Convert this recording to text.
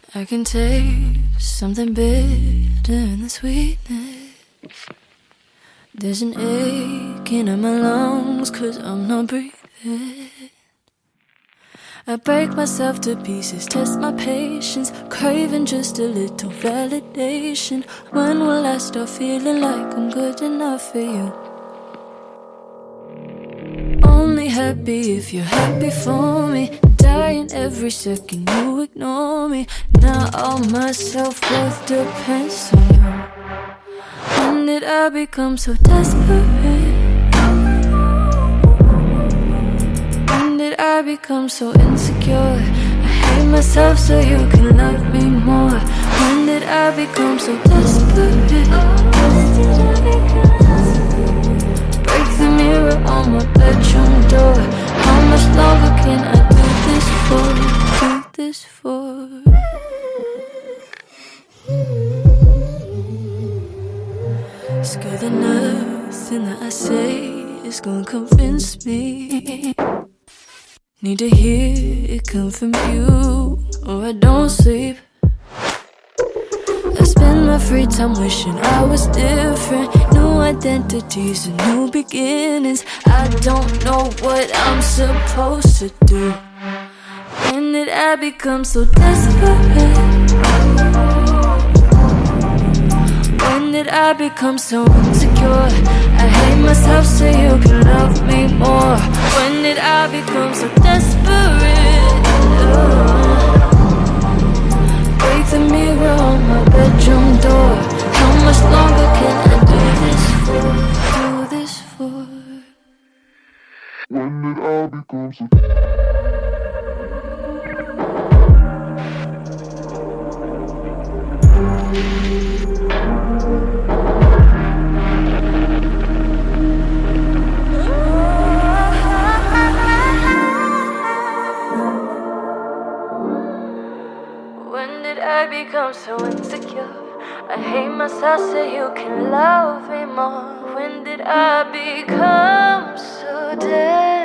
I can taste something bitter in the sweetness. There's an aching in my lungs 'cause I'm not breathing. I break myself to pieces, test my patience, craving just a little validation. When will I start feeling like I'm good enough for you? Only happy if you're happy for me. Dying every second you ignore me. Now all my self-worth depends on you. When did I become so desperate? When did I become so insecure? I hate myself so you can love me more. When did I become so desperate? Break the mirror on my bedroom door. How much longer can I do this for? Do this for? Scared that nothing that I say is gonna convince me. Need to hear it come from you, or I don't sleep. I spend my free time wishing I was different. New identities and new beginnings. I don't know what I'm supposed to do. When did I become so desperate? When did I become so insecure? I hate myself so you can love me more. When did I become so desperate? Break the mirror on my bedroom door. How much longer can I do this for? Do this for? When did I become so? When did I become so insecure? I hate myself so you can love me more. When did I become so dead?